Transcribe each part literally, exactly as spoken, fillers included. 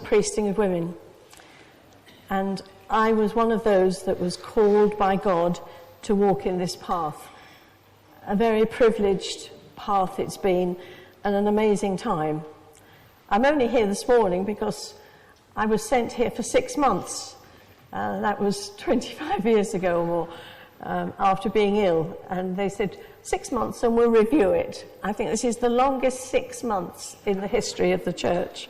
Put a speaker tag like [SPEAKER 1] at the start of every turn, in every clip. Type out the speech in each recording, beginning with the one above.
[SPEAKER 1] priesting of women. And I was one of those that was called by God to walk in this path. A very privileged path it's been, and an amazing time. I'm only here this morning because I was sent here for six months. Uh, that was twenty-five years ago or more, um, after being ill. And they said, six months and we'll review it. I think this is the longest six months in the history of the church.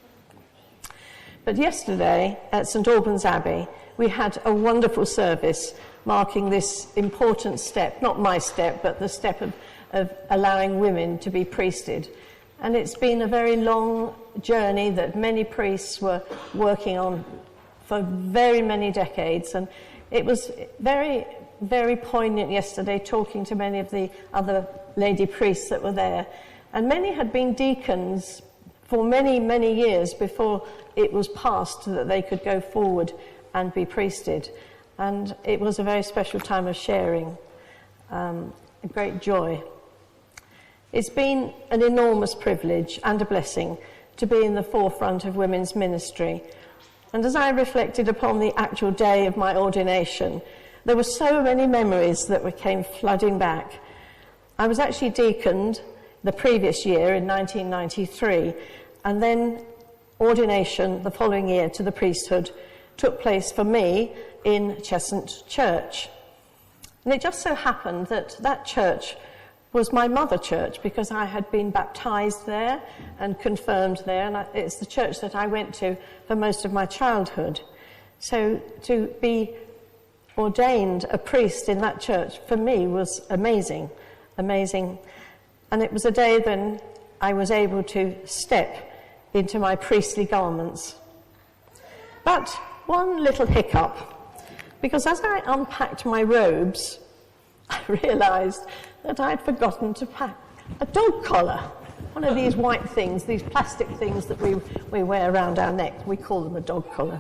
[SPEAKER 1] But yesterday at St Albans Abbey, we had a wonderful service marking this important step, not my step, but the step of, of allowing women to be priested. And it's been a very long journey that many priests were working on for very many decades. And it was very, very poignant yesterday talking to many of the other lady priests that were there. And many had been deacons for many, many years before it was passed that they could go forward and be priested. And it was a very special time of sharing, um, a great joy. It's been an enormous privilege and a blessing to be in the forefront of women's ministry. And as I reflected upon the actual day of my ordination, there were so many memories that came flooding back. I was actually deaconed the previous year in nineteen ninety-three, and then ordination the following year to the priesthood took place for me in Cheshunt Church. And it just so happened that that church was my mother church because I had been baptized there and confirmed there, and it's the church that I went to for most of my childhood. So to be ordained a priest in that church for me was amazing, amazing. And it was a day when I was able to step into my priestly garments. But one little hiccup, because as I unpacked my robes, I realized that I'd forgotten to pack a dog collar. One of these white things, these plastic things that we, we wear around our neck. We call them a dog collar.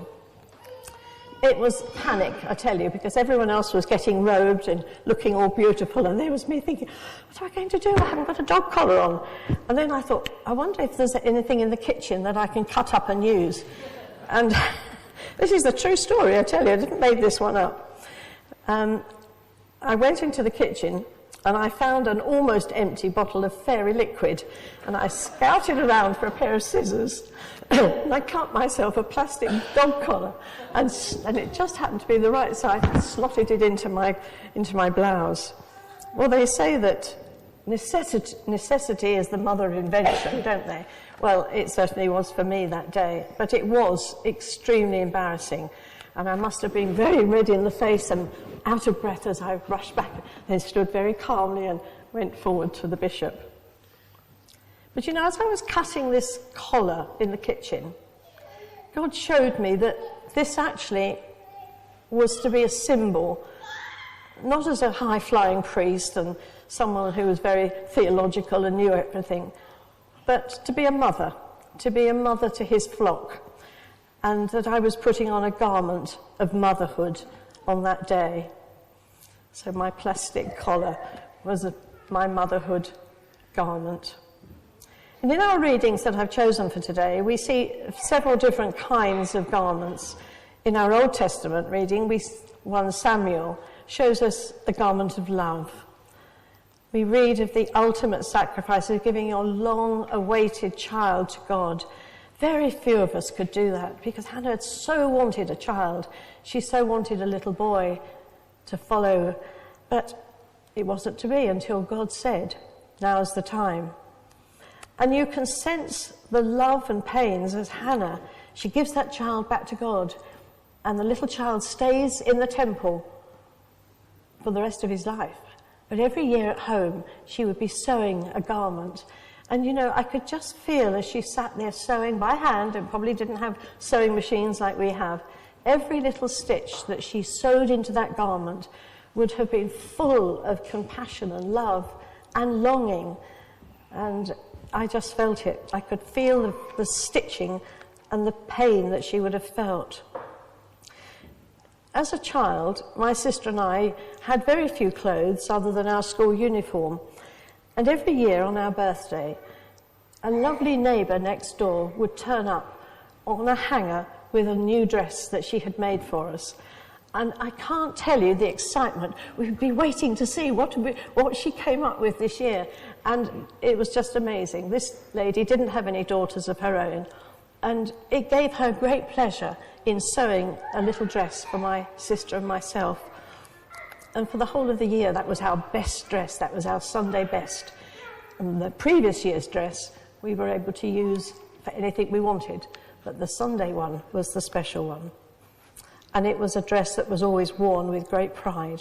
[SPEAKER 1] It was panic, I tell you, because everyone else was getting robed and looking all beautiful, and there was me thinking, what am I going to do? I haven't got a dog collar on. And then I thought, I wonder if there's anything in the kitchen that I can cut up and use. And this is the true story, I tell you. I didn't make this one up. Um, I went into the kitchen, and I found an almost empty bottle of fairy liquid, and I scouted around for a pair of scissors, and I cut myself a plastic dog collar, and, and it just happened to be the right size. I slotted it into my, into my blouse. Well, they say that necessity, necessity is the mother of invention, don't they? Well, it certainly was for me that day, but it was extremely embarrassing, and I must have been very red in the face and out of breath as I rushed back, then stood very calmly and went forward to the bishop. But you know, as I was cutting this collar in the kitchen, God showed me that this actually was to be a symbol, not as a high-flying priest and someone who was very theological and knew everything, but to be a mother, to be a mother to his flock, and that I was putting on a garment of motherhood on that day. So my plastic collar was a, my motherhood garment. And in our readings that I've chosen for today, we see several different kinds of garments. In our Old Testament reading, we, First Samuel shows us the garment of love. We read of the ultimate sacrifice of giving your long-awaited child to God. Very few of us could do that because Hannah had so wanted a child. She so wanted a little boy to follow, but it wasn't to be until God said, now's the time. And you can sense the love and pains as Hannah, she gives that child back to God, and the little child stays in the temple for the rest of his life. But every year at home, she would be sewing a garment. And, you know, I could just feel as she sat there sewing by hand, and probably didn't have sewing machines like we have, every little stitch that she sewed into that garment would have been full of compassion and love and longing. And I just felt it. I could feel the, the stitching and the pain that she would have felt. As a child, my sister and I had very few clothes other than our school uniform. And every year on our birthday, a lovely neighbour next door would turn up on a hanger with a new dress that she had made for us. And I can't tell you the excitement. We've been waiting to see what, we, what she came up with this year. And it was just amazing. This lady didn't have any daughters of her own. And it gave her great pleasure in sewing a little dress for my sister and myself. And for the whole of the year, that was our best dress. That was our Sunday best. And the previous year's dress, we were able to use for anything we wanted. But the Sunday one was the special one. And it was a dress that was always worn with great pride.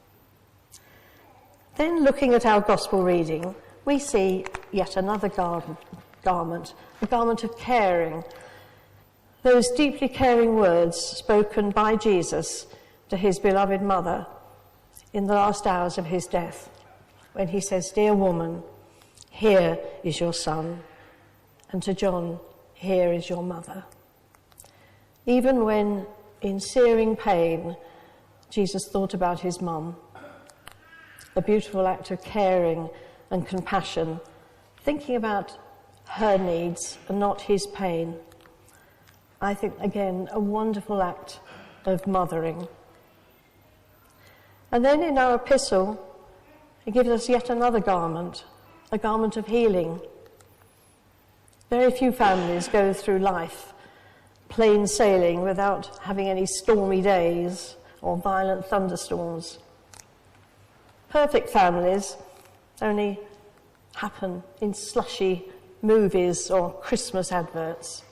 [SPEAKER 1] Then, looking at our gospel reading, we see yet another garden, garment, a garment of caring. Those deeply caring words spoken by Jesus to his beloved mother in the last hours of his death, when he says, "Dear woman, here is your son," and to John, "Here is your mother." Even when in searing pain, Jesus thought about his mum, a beautiful act of caring and compassion, thinking about her needs and not his pain. I think, again, a wonderful act of mothering. And then in our epistle, he gives us yet another garment, a garment of healing. Very few families go through life plain sailing without having any stormy days or violent thunderstorms. Perfect families only happen in slushy movies or Christmas adverts.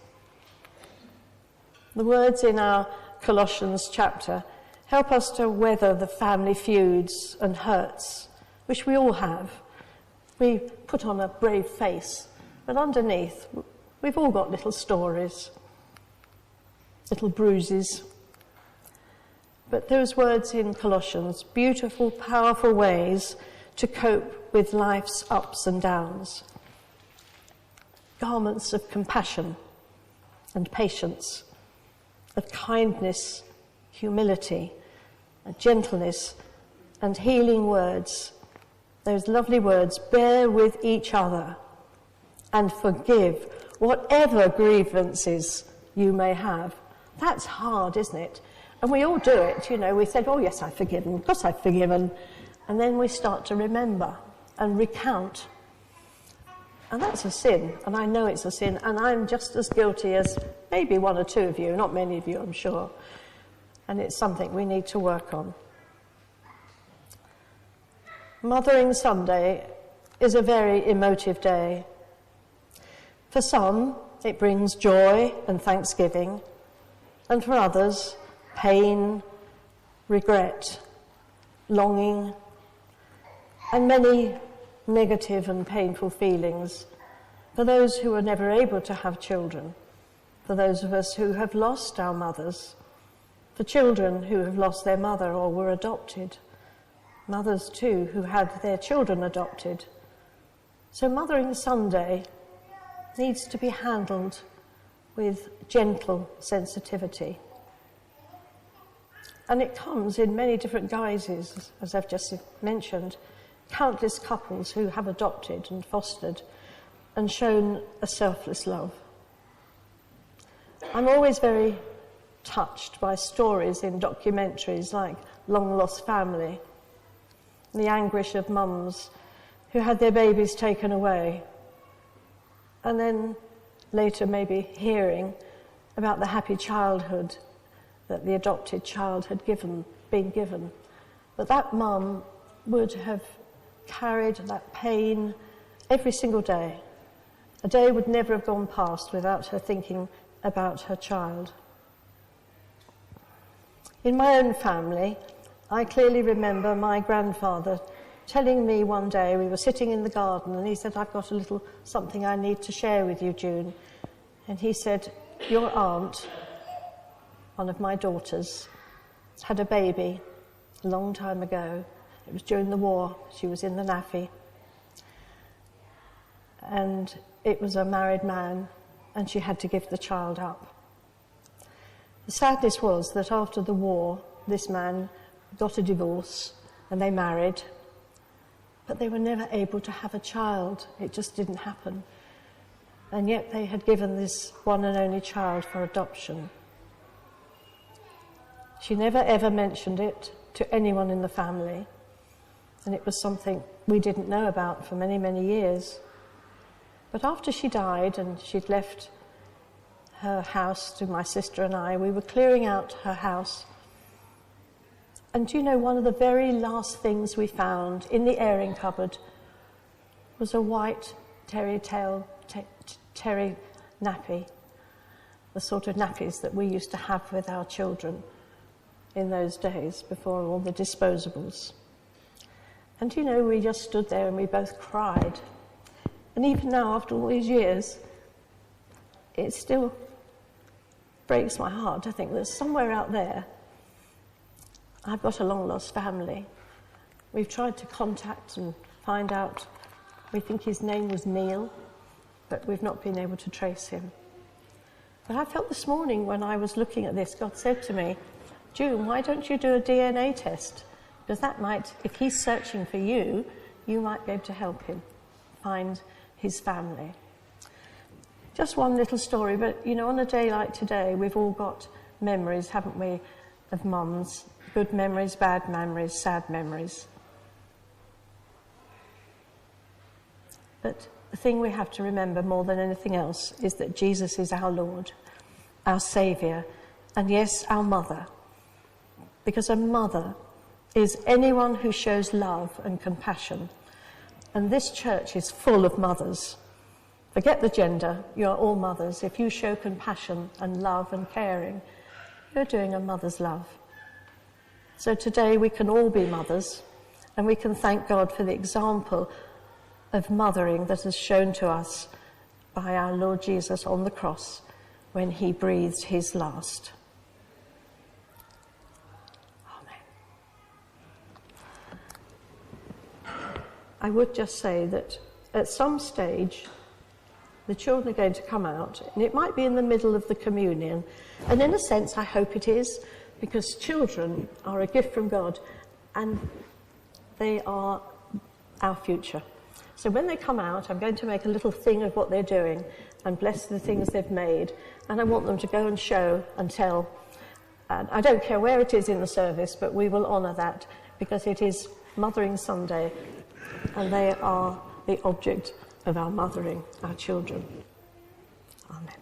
[SPEAKER 1] The words in our Colossians chapter help us to weather the family feuds and hurts, which we all have. We put on a brave face, but underneath, we've all got little stories, little bruises. But those words in Colossians, beautiful, powerful ways to cope with life's ups and downs. Garments of compassion and patience, of kindness, humility, and gentleness, and healing words. Those lovely words, bear with each other and forgive whatever grievances you may have. That's hard, isn't it? And we all do it, you know. We said, oh, yes, I've forgiven. Of course I've forgiven. And then we start to remember and recount. And that's a sin, and I know it's a sin, and I'm just as guilty as maybe one or two of you, not many of you, I'm sure. And it's something we need to work on. Mothering Sunday is a very emotive day. For some, it brings joy and thanksgiving, and for others, pain, regret, longing, and many negative and painful feelings for those who were never able to have children, for those of us who have lost our mothers, for children who have lost their mother or were adopted, mothers too who had their children adopted. So Mothering Sunday needs to be handled with gentle sensitivity. And it comes in many different guises, as I've just mentioned. Countless couples who have adopted and fostered and shown a selfless love. I'm always very touched by stories in documentaries like Long Lost Family, the anguish of mums who had their babies taken away, and then later maybe hearing about the happy childhood that the adopted child had given, been given. But that mum would have carried that pain every single day. A day would never have gone past without her thinking about her child. In my own family, I clearly remember my grandfather telling me one day, we were sitting in the garden, and he said, I've got a little something I need to share with you, June. And he said, your aunt, one of my daughters, had a baby a long time ago. It was during the war. She was in the N A F I. And it was a married man, and she had to give the child up. The sadness was that after the war, this man got a divorce, and they married, but they were never able to have a child. It just didn't happen. and yet they had given this one and only child for adoption. She never ever mentioned it to anyone in the family, and it was something we didn't know about for many, many years. But after she died and she'd left her house to my sister and I, we were clearing out her house. And do you know, one of the very last things we found in the airing cupboard was a white terry tail, te- terry nappy, the sort of nappies that we used to have with our children in those days before all the disposables. And you know, we just stood there and we both cried. And even now, after all these years, it still breaks my heart to think that somewhere out there, I've got a long-lost family. We've tried to contact and find out. We think his name was Neil, but we've not been able to trace him. But I felt this morning when I was looking at this, God said to me, June, why don't you do a D N A test? Because that might, if he's searching for you, you might be able to help him find his family. Just one little story, but you know, on a day like today, we've all got memories, haven't we, of mums. Good memories, bad memories, sad memories. But the thing we have to remember more than anything else is that Jesus is our Lord, our Saviour, and yes, our mother. Because a mother is anyone who shows love and compassion. And this church is full of mothers. Forget the gender, you're all mothers. If you show compassion and love and caring, you're doing a mother's love. So today we can all be mothers, and we can thank God for the example of mothering that is shown to us by our Lord Jesus on the cross when he breathed his last. I would just say that at some stage, the children are going to come out, and it might be in the middle of the communion. And in a sense, I hope it is, because children are a gift from God, and they are our future. So when they come out, I'm going to make a little thing of what they're doing and bless the things they've made. And I want them to go and show and tell. And I don't care where it is in the service, but we will honour that, because it is Mothering Sunday, and they are the object of our mothering, our children. Amen.